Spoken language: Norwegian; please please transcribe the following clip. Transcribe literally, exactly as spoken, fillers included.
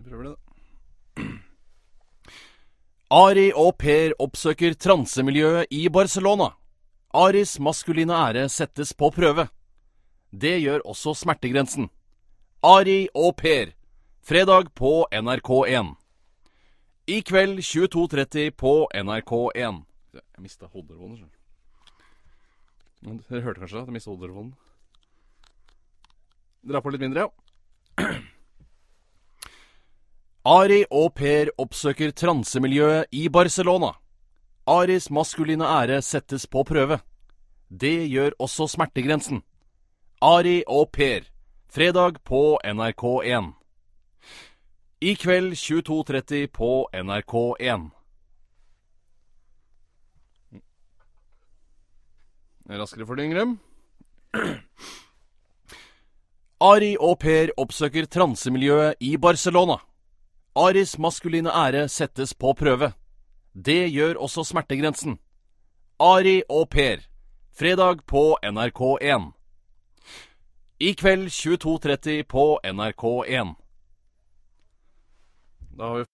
prøver det da. Ari og Per oppsøker transemiljøet i Barcelona. Aris maskuline ære settes på prøve. Det gjør også smertegrensen. Ari og Per, fredag på N R K én. I kveld tjueto tretti på N R K én. Jeg mistet hodetelefonen. Dere hørte kanskje at jeg mistet hodetelefonen. Dra på litt mindre, ja. Ari og Per oppsøker transemiljøet i Barcelona. Aris maskuline ære settes på prøve. Det gjør også smertegrensen. Ari og Per, fredag på N R K én. I kveld tjueto tretti på N R K én. Raskere for de yngre. Ari og Per oppsøker transemiljøet i Barcelona. Aris maskuline ære settes på prøve. Det gjør også smertegrensen. Ari og Per, fredag på N R K én. I kveld tjueto tretti på N R K én. Da har vi